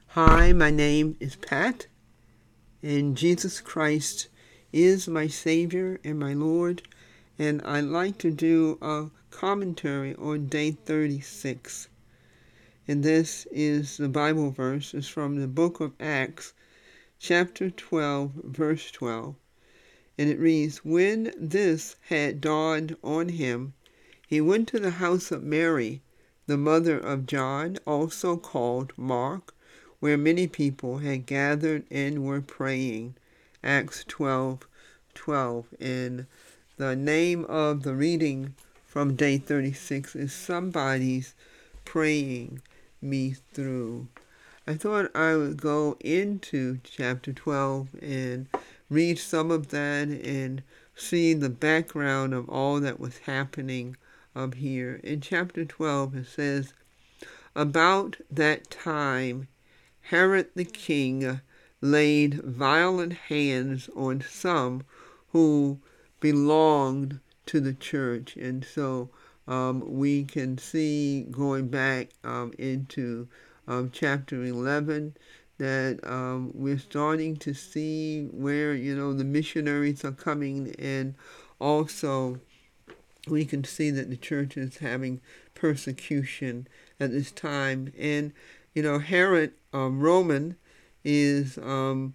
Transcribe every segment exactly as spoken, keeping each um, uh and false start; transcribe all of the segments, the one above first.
Hi, my name is Pat, and Jesus Christ is my Savior and my Lord, and I'd like to do a commentary on day thirty-six. And this is the Bible verse. It's from the book of Acts, chapter twelve, verse twelve. And it reads, "When this had dawned on him, he went to the house of Mary, the mother of John, also called Mark, where many people had gathered and were praying." Acts twelve twelve. And the name of the reading from day thirty-six is Somebody's Praying Me Through. I thought I would go into chapter twelve and read some of that and see the background of all that was happening up here. In chapter twelve it says, "About that time Herod the king laid violent hands on some who belonged to the church." And so um, we can see, going back um, into um, chapter eleven, that um, we're starting to see where, you know, the missionaries are coming, and also we can see that the church is having persecution at this time. And, you know, Herod um, Roman is um,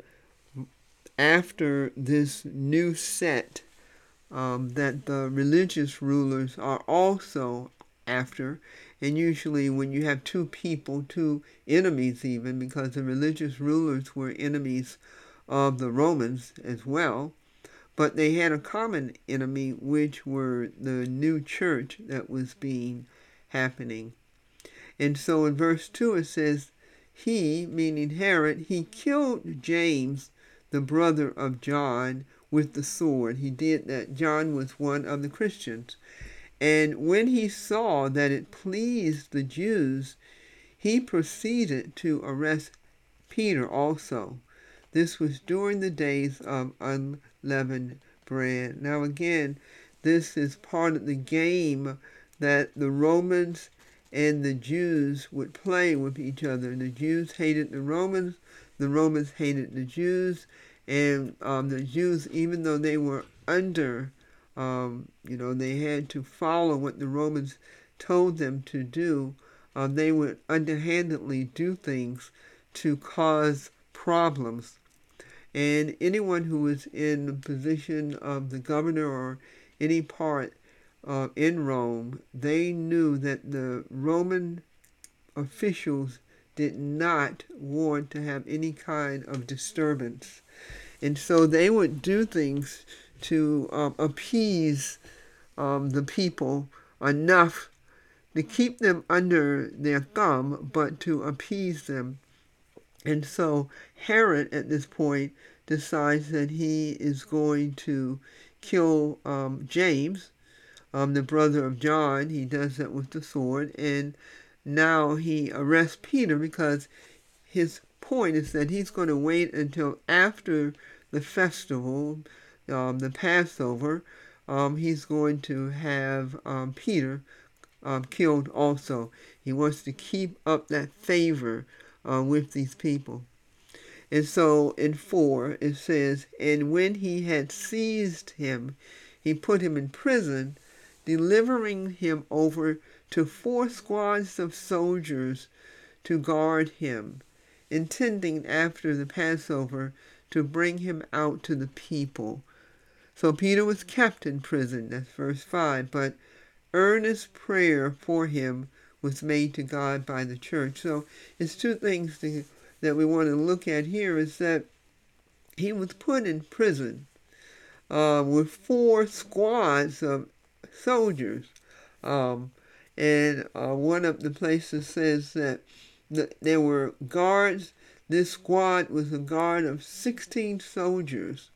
after this new set um, that the religious rulers are also after. And usually when you have two people, two enemies even, because the religious rulers were enemies of the Romans as well, but they had a common enemy, which were the new church that was being happening. And so in verse two it says, "He," meaning Herod, "he killed James, the brother of John, with the sword." He did that. John was one of the Christians. "And when he saw that it pleased the Jews, he proceeded to arrest Peter also." This was during the days of unleavened bread. Now again, this is part of the game that the Romans and the Jews would play with each other. The Jews hated the Romans, the Romans hated the Jews, and um, the Jews, even though they were under, um, you know, they had to follow what the Romans told them to do, uh, they would underhandedly do things to cause problems. And anyone who was in the position of the governor or any part uh, in Rome, they knew that the Roman officials did not want to have any kind of disturbance. And so they would do things to um, appease um, the people enough to keep them under their thumb, but to appease them. And so Herod, at this point, decides that he is going to kill um, James, um, the brother of John. He does that with the sword. And now he arrests Peter because his point is that he's going to wait until after the festival, um, the Passover. Um, he's going to have um, Peter um, killed also. He wants to keep up that favor uh, with these people. And so in four it says, "And when he had seized him, he put him in prison, delivering him over to four squads of soldiers to guard him, intending after the Passover to bring him out to the people." So Peter was kept in prison, that's verse five, but earnest prayer for him was made to God by the church. So it's two things to, that we want to look at here, is that he was put in prison uh, with four squads of soldiers. Um, and uh, one of the places says that the, there were guards. This squad was a guard of sixteen soldiers.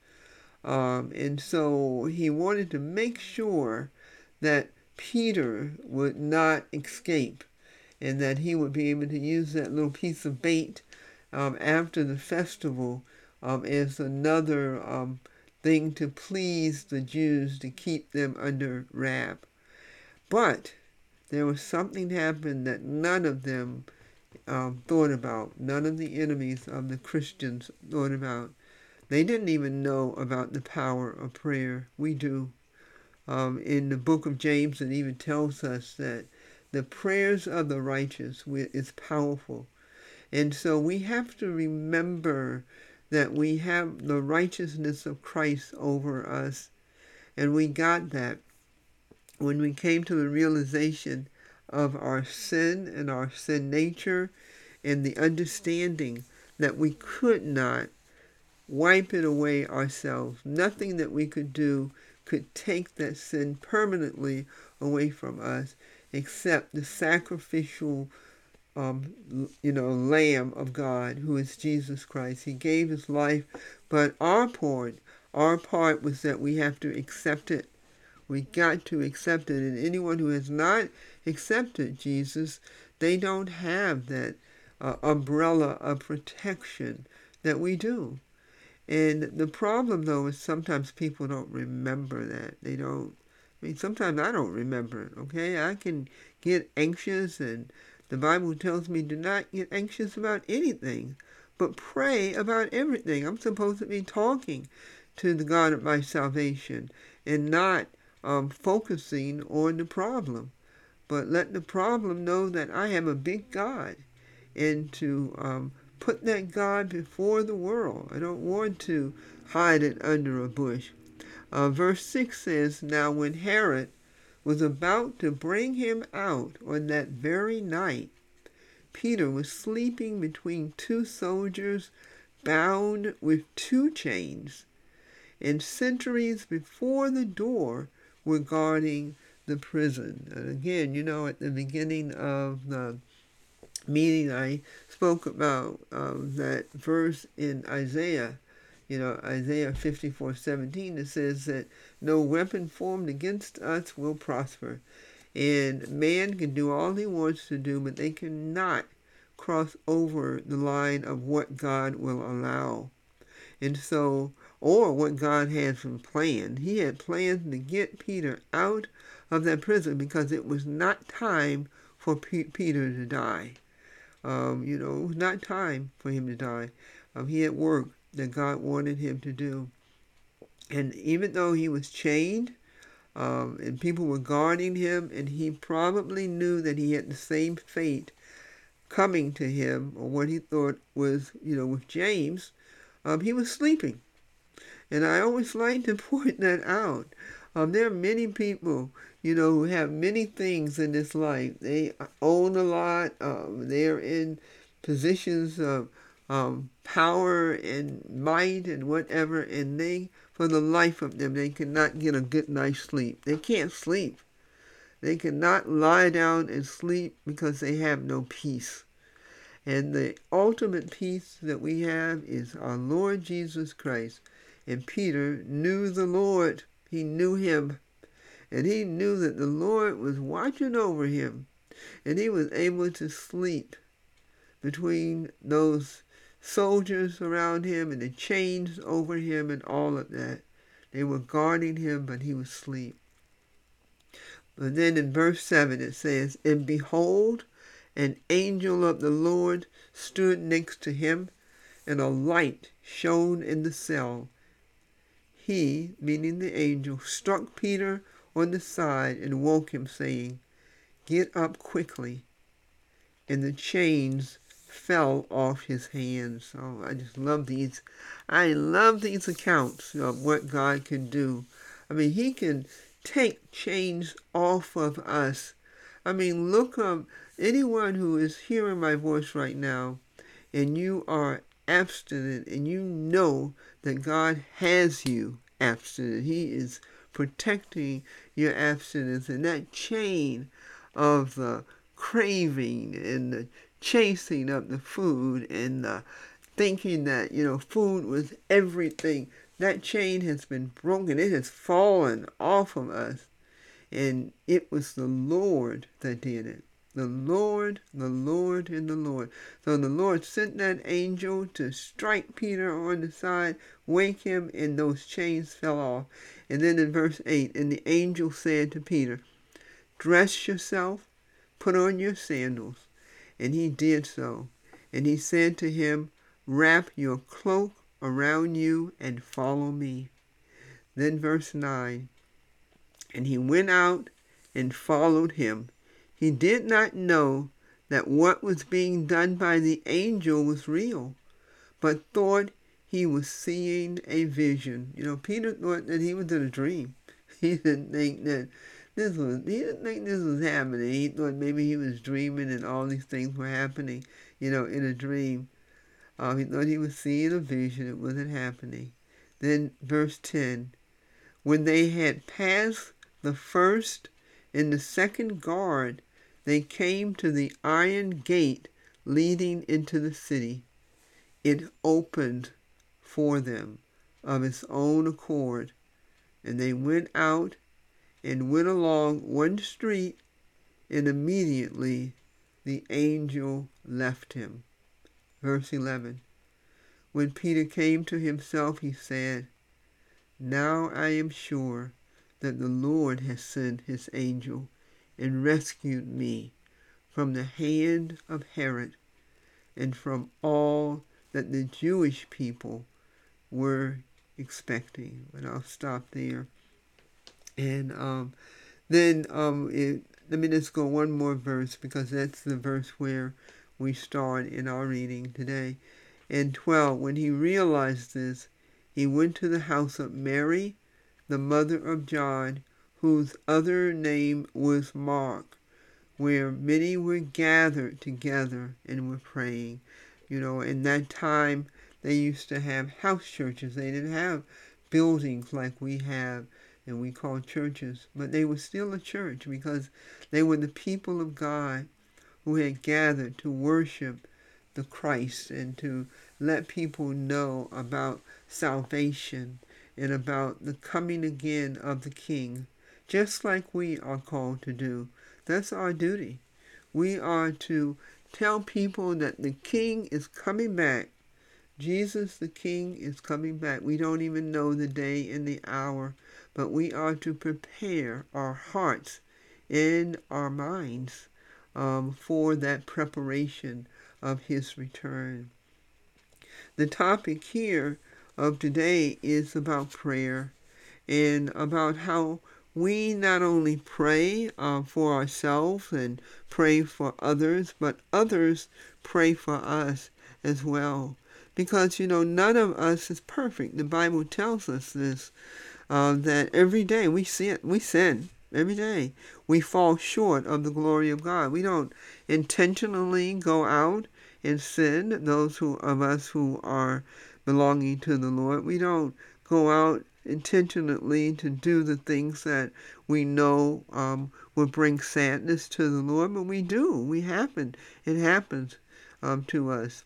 Um, and so he wanted to make sure that Peter would not escape and that he would be able to use that little piece of bait um, after the festival um, as another um, thing to please the Jews, to keep them under wrap. But there was something happened that none of them um, thought about. None of the enemies of the Christians thought about. They didn't even know about the power of prayer. We do. Um, in the book of James, it even tells us that the prayers of the righteous is powerful. And so we have to remember that we have the righteousness of Christ over us. And we got that when we came to the realization of our sin and our sin nature and the understanding that we could not wipe it away ourselves. Nothing that we could do could take that sin permanently away from us except the sacrificial um, you know, Lamb of God, who is Jesus Christ. He gave his life, but our part, our part was that we have to accept it. We got to accept it, and anyone who has not accepted Jesus, they don't have that uh, umbrella of protection that we do. And the problem, though, is sometimes people don't remember that. They don't, I mean, sometimes I don't remember it, okay? I can get anxious, and the Bible tells me do not get anxious about anything, but pray about everything. I'm supposed to be talking to the God of my salvation and not um, focusing on the problem, but let the problem know that I have a big God, and to um, put that God before the world. I don't want to hide it under a bush. Uh, verse six says, Now when Herod was about to bring him out on that very night, Peter was sleeping between two soldiers, bound with two chains, and sentries before the door were guarding the prison. And again, you know, at the beginning of the meeting, I spoke about um, that verse in Isaiah, you know, Isaiah fifty-four seventeen, that says that no weapon formed against us will prosper. And man can do all he wants to do, but they cannot cross over the line of what God will allow. And so, or what God has planned. He had planned to get Peter out of that prison because it was not time for P- Peter to die. Um, you know, it was not time for him to die. Um, he had work that God wanted him to do. And even though he was chained, um, and people were guarding him, and he probably knew that he had the same fate coming to him, or what he thought was, you know, with James, um, he was sleeping. And I always like to point that out. Um, there are many people, you know, who have many things in this life. They own a lot. Um, they're in positions of um, power and might and whatever, and they, for the life of them, they cannot get a good night's sleep. They can't sleep. They cannot lie down and sleep because they have no peace. And the ultimate peace that we have is our Lord Jesus Christ. And Peter knew the Lord. He knew him. And he knew that the Lord was watching over him. And he was able to sleep between those soldiers around him and the chains over him and all of that. They were guarding him, but he was asleep. But then in verse seven it says, And behold, an angel of the Lord stood next to him, and a light shone in the cell. He, meaning the angel, struck Peter on the side and woke him, saying, Get up quickly. And the chains fell off his hands. Oh, I just love these. I love these accounts of what God can do. I mean, he can take chains off of us. I mean, look up anyone who is hearing my voice right now, and you are abstinent, and you know that God has you abstinent. He is protecting your abstinence, and that chain of the craving and the chasing of the food and the thinking that, you know, food was everything, that chain has been broken. It has fallen off of us. And it was the Lord that did it. The Lord, the Lord, and the Lord. So the Lord sent that angel to strike Peter on the side, wake him, and those chains fell off. And then in verse eight, and the angel said to Peter, Dress yourself, put on your sandals. And he did so. And he said to him, "Wrap your cloak around you and follow me." Then verse nine, and he went out and followed him. He did not know that what was being done by the angel was real, but thought he was seeing a vision. You know, Peter thought that he was in a dream. He didn't think that this was, he didn't think this was happening. He thought maybe he was dreaming and all these things were happening, you know, in a dream. Uh, he thought he was seeing a vision. It wasn't happening. Then verse ten, when they had passed the first and the second guard, they came to the iron gate leading into the city. It opened for them of its own accord, and they went out and went along one street, and immediately the angel left him. Verse eleven, when Peter came to himself, he said, "Now I am sure that the Lord has sent his angel and rescued me from the hand of Herod and from all that the Jewish people were expecting." And I'll stop there. And um, then um, it, let me just go one more verse, because that's the verse where we start in our reading today. And twelve, when he realized this, he went to the house of Mary, the mother of John, whose other name was Mark, where many were gathered together and were praying. You know, in that time, they used to have house churches. They didn't have buildings like we have and we call churches, but they were still a church because they were the people of God who had gathered to worship the Christ and to let people know about salvation and about the coming again of the King, just like we are called to do. That's our duty. We are to tell people that the King is coming back. Jesus the King is coming back. We don't even know the day and the hour, but we are to prepare our hearts and our minds um, for that preparation of his return. The topic here of today is about prayer and about how we not only pray uh, for ourselves and pray for others, but others pray for us as well. Because, you know, none of us is perfect. The Bible tells us this, uh, that every day we sin, we sin. Every day we fall short of the glory of God. We don't intentionally go out and sin, those who of us who are belonging to the Lord. We don't go out intentionally to do the things that we know um, will bring sadness to the Lord, but we do. We happen. It happens um, to us.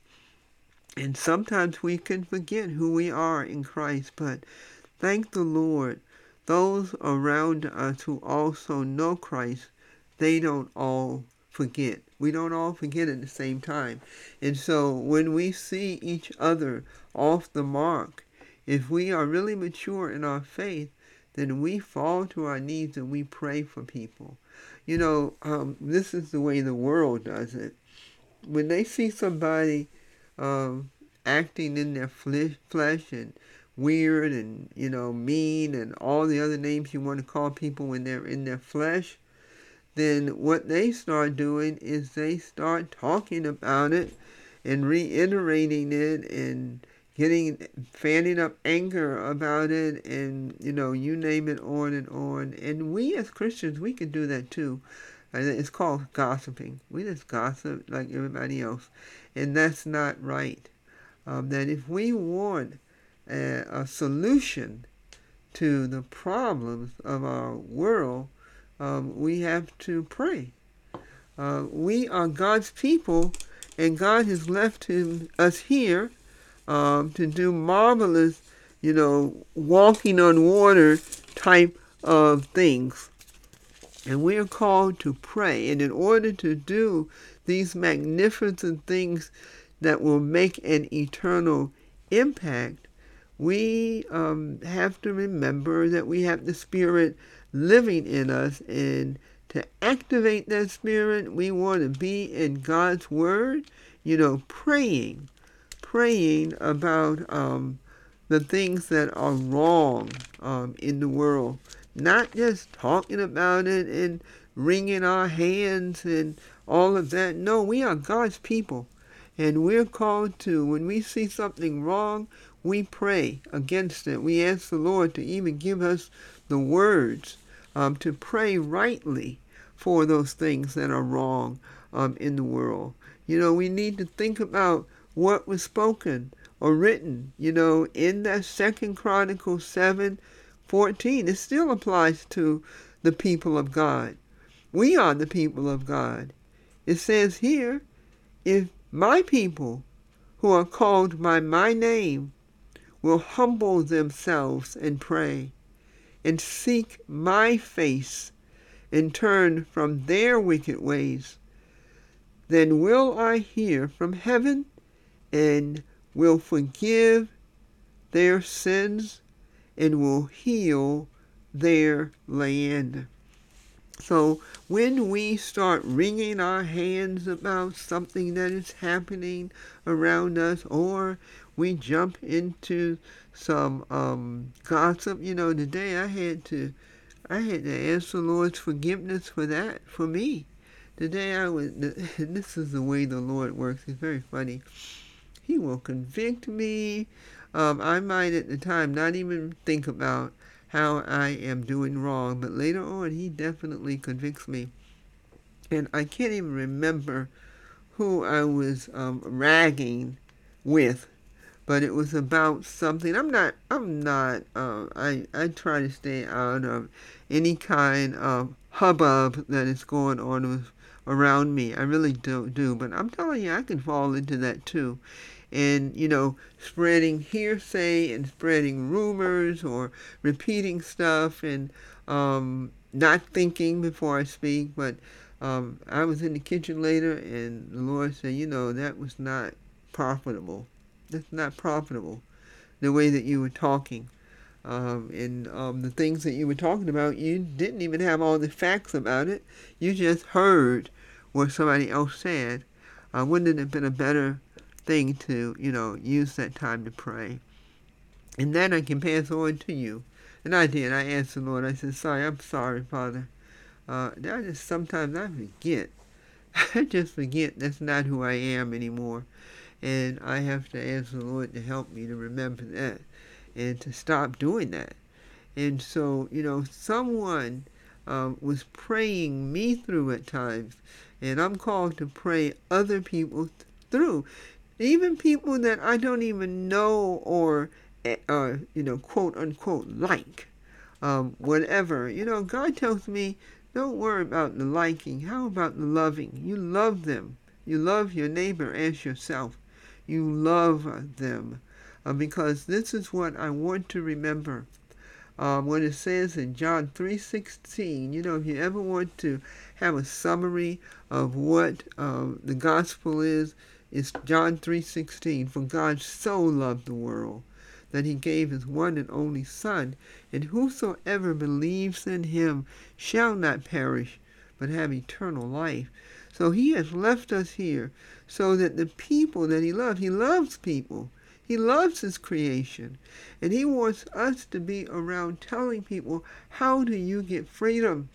And sometimes we can forget who we are in Christ, but thank the Lord, those around us who also know Christ, they don't all forget. We don't all forget at the same time. And so when we see each other off the mark, if we are really mature in our faith, then we fall to our knees and we pray for people. You know, um, this is the way the world does it. When they see somebody um, acting in their flesh, flesh and weird and, you know, mean and all the other names you want to call people when they're in their flesh, then what they start doing is they start talking about it and reiterating it and getting, fanning up anger about it, and, you know, you name it, on and on. And we as Christians, we can do that too. And it's called gossiping. We just gossip like everybody else. And that's not right. Um, that if we want a, a solution to the problems of our world, um, we have to pray. Uh, we are God's people, and God has left him, us here um, to do marvelous, you know, walking on water type of things. And we are called to pray. And in order to do these magnificent things that will make an eternal impact, we um, have to remember that we have the Spirit living in us and to activate that spirit, we want to be in God's Word, you know, praying, praying about um, the things that are wrong um, in the world. Not just talking about it and wringing our hands and all of that. No, we are God's people. And we're called to, when we see something wrong, we pray against it. We ask the Lord to even give us the words um, to pray rightly for those things that are wrong um, in the world. You know, we need to think about what was spoken or written, you know, in that Second Chronicles seven fourteen. It still applies to the people of God. We are the people of God. It says here, if my people who are called by my name will humble themselves and pray and seek my face and turn from their wicked ways, then will I hear from heaven and will forgive their sins and will heal their land. So when we start wringing our hands about something that is happening around us, or we jump into some um, gossip, you know, today I had to, I had to ask the Lord's forgiveness for that, for me. Today I was, this is the way the Lord works. It's very funny. He will convict me. Um, I might at the time not even think about how I am doing wrong, but later on he definitely convicts me. And I can't even remember who I was um, ragging with, but it was about something. I'm not, I'm not, uh, I, I try to stay out of any kind of hubbub that is going on with, around me. I really don't do, but I'm telling you, I can fall into that too. And, you know, spreading hearsay and spreading rumors or repeating stuff and um, not thinking before I speak. But um, I was in the kitchen later and the Lord said, you know, that was not profitable. That's not profitable, the way that you were talking. Um, and um, the things that you were talking about, you didn't even have all the facts about it. You just heard what somebody else said. Uh, wouldn't it have been a better thing to, you know, use that time to pray? And then I can pass on to you. And I did. I asked the Lord. I said, sorry, I'm sorry, Father. Uh, I just, sometimes I forget. I just forget that's not who I am anymore. And I have to ask the Lord to help me to remember that and to stop doing that. And so, you know, someone um, was praying me through at times, and I'm called to pray other people th- through. Even people that I don't even know or, uh, you know, quote unquote, like. Um, whatever. You know, God tells me, don't worry about the liking. How about the loving? You love them. You love your neighbor as yourself. You love them. Uh, because this is what I want to remember. Um, when it says in John three sixteen, you know, if you ever want to have a summary of what uh, the gospel is, it's John three sixteen. For God so loved the world that he gave his one and only Son, and whosoever believes in him shall not perish, but have eternal life. So he has left us here so that the people that he loves, he loves people. He loves his creation. And he wants us to be around telling people, how do you get freedom?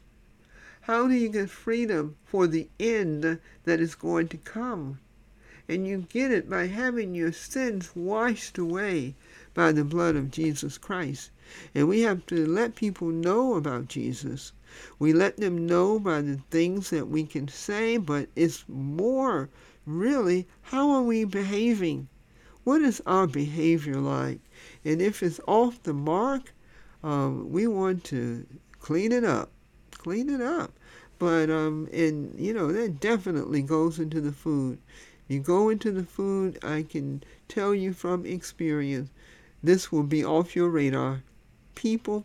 How do you get freedom for the end that is going to come? And you get it by having your sins washed away by the blood of Jesus Christ. And we have to let people know about Jesus. We let them know by the things that we can say, but it's more really, how are we behaving? What is our behavior like? And if it's off the mark, um, we want to clean it up. Clean it up. But, um, and, you know, that definitely goes into the food. You go into the food, I can tell you from experience, this will be off your radar. People,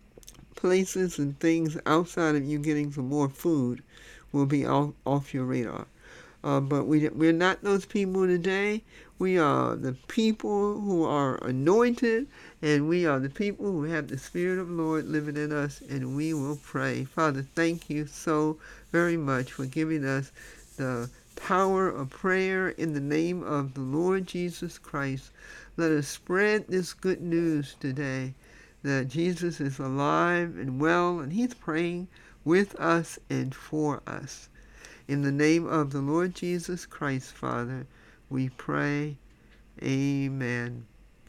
places, and things outside of you getting some more food will be off, off your radar. Uh, but we, we're not those people today. We are the people who are anointed, and we are the people who have the Spirit of the Lord living in us, and we will pray. Father, thank you so very much for giving us the power of prayer in the name of the Lord Jesus Christ. Let us spread this good news today that Jesus is alive and well, and he's praying with us and for us. In the name of the Lord Jesus Christ, Father, we pray. Amen.